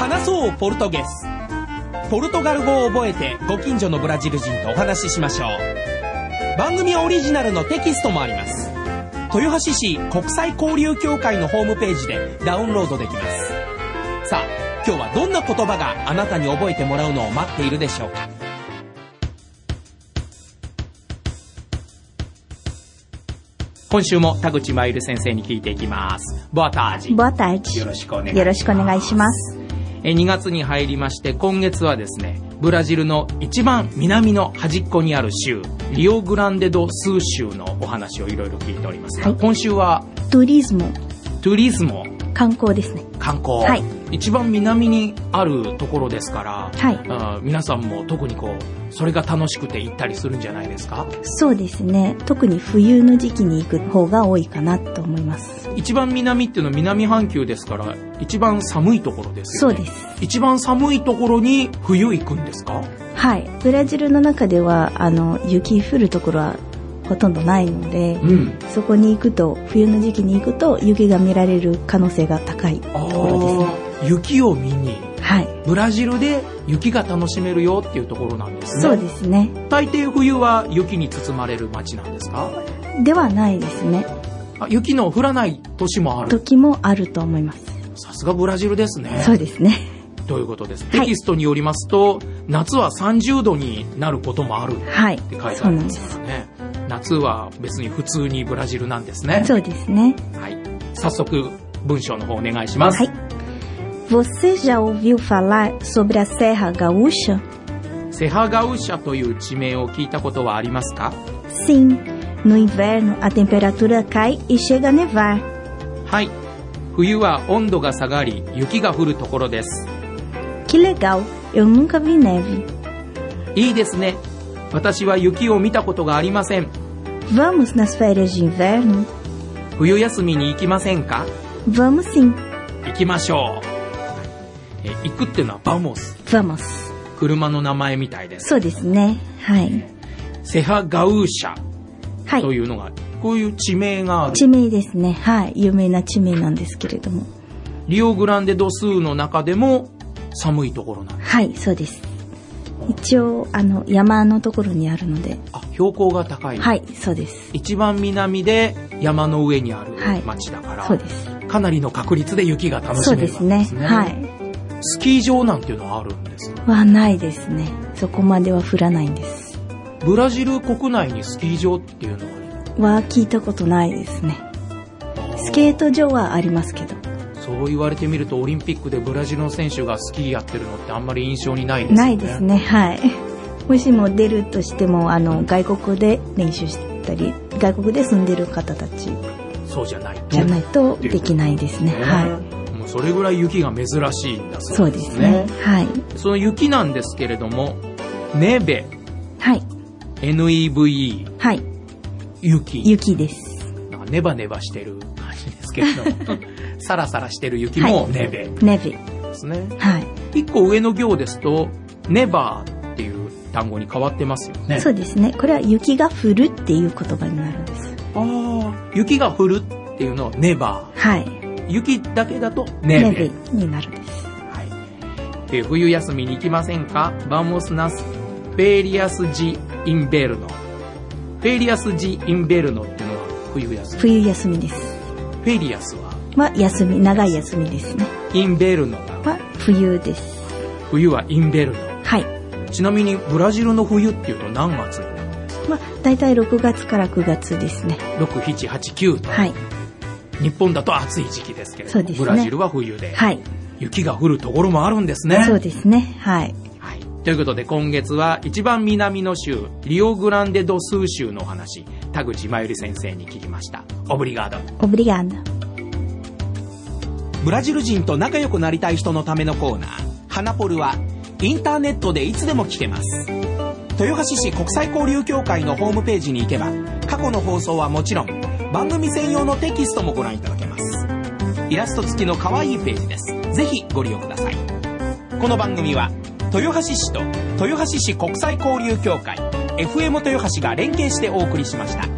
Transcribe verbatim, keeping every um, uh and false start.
話そうポルトゲス。ポルトガル語を覚えてご近所のブラジル人とお話ししましょう。番組オリジナルのテキストもあります。豊橋市国際交流協会のホームページでダウンロードできます。さあ、今日はどんな言葉があなたに覚えてもらうのを待っているでしょうか。今週も田口真由先生に聞いていきます。ボアタージ。 ボアタージ。 よろしくお願いします。 よろしくお願いします。 えにがつに入りまして、今月はですね、ブラジルの一番南の端っこにある州、リオグランデドスー州のお話をいろいろ聞いておりますが、はい、今週はトゥリズモ。 トゥリズモ。 観光ですね。 観光。 はい。 一番南にあるところですから、 はい。 あ、皆さんも特にこう、それが楽しくて行ったりするんじゃないですか？ そうですね。特に冬の時期に行く方が多いかなと思います。 一番南っていうのは南半球ですから、一番寒いところですよね。 そうです。 一番寒いところに冬行くんですか？ はい。ブラジルの中では、あの、雪降るところはほとんどないので、うん、そこに行くと、冬の時期に行くと雪が見られる可能性が高いところですね。 雪を見に、 はい、 ブラジルで雪が楽しめるよっていうところなんですね。 そうですね。 大抵冬は雪に包まれる街なんですか？ ではないですね。 あ、雪の降らない年もある？ 時もあると思います。 さすがブラジルですね。 そうですね。 ということです。テキストによりますと、はい、夏はさんじゅうどになることもあるって書いてありますからね。はい、夏は別に普通にブラジルなんですね。 そうですね。 はい。早速文章の方お願いします。 はい。Você já ouviu falar sobre a Serra Gaúcha? Serra Gaúcha という地名を聞いたことはありますか？ Sim. No inverno a temperatura cai e chega a nevar. はい。冬は温度が下がり、雪が降るところです。 Que legal. Eu nunca vi neve. いいですね。私は雪を見たことがありません。 Vamos nas férias de inverno? 冬休みに行きませんか？ Vamos sim. 行きましょう。え、行くっていうのは vamos。 vamos。 車の名前みたいです。 そうですね。はい。 セハガウーシャはい。 というのが、こういう地名がある。 地名ですね。はい。有名な地名なんですけれども。 リオグランデドスーの中でも寒いところなんです。 はい、そうです。一応、あの、山のところにあるので。 あ、標高が高い。 はい、そうです。 一番南で山の上にある町だから、 はい、そうです。 かなりの確率で雪が楽しめるわけですね。 そうですね。はい。 スキー場なんていうのはあるんですか？ はないですね。そこまでは降らないんです。 ブラジル国内にスキー場っていうのは？ は聞いたことないですね。スケート場はありますけど。 そう言われてみるとオリンピックでブラジルの選手がスキーやってるのってあんまり印象にないですね。 ないですね。はい。もしも出るとしても、あの、外国で練習したり、外国で住んでる方たち。 そうじゃないと。 じゃないとできないですね。はい。 それぐらい雪が珍しいんだそうですね。そうですね。はい。 その雪なんですけれども、ネベ。 はい。 エヌイーブイイー。 はい。 雪。 雪です。 なんかネバネバしてる感じですけれども、サラサラしてる雪もネベ。 ネベ。 ですね。 はい。 一個上の行ですと、ネバーっていう単語に変わってますよね。 そうですね。これは雪が降るっていう言葉になるんです。 ああ、雪が降るっていうのはネバー。 はい。 雪だけだとネベ。 ネベになるんです。 はい。え、冬休みに行きませんか？ Vamos nas férias de inverno。フェリアス・ジ・インベルノっていうのは冬休み。 冬休みです。 フェリアスはは休み、長い休みですね。 インベルノがは冬です。 冬はインベルノ。 はい。 ちなみにブラジルの冬っていうと何月になるんですか？ まあ、だいたいろくがつからくがつですね。 ろく、しち、はち、きゅうと。 はい。 日本だと暑い時期ですけれども、 そうですね、 ブラジルは冬で、 はい、 雪が降るところもあるんですね。 そうですね。はい。 はい。ということで今月は一番南の州、リオグランデドスー州のお話、田口真由先生に聞きました。オブリガード。 オブリガード。 ブラジル人と仲良くなりたい人のためのコーナー、ハナポルはインターネットでいつでも聞けます。豊橋市国際交流協会のホームページに行けば、過去の放送はもちろん番組専用のテキストもご覧いただけます。イラスト付きの可愛いページです。ぜひご利用ください。この番組は豊橋市と豊橋市国際交流協会 エフエム 豊橋が連携してお送りしました。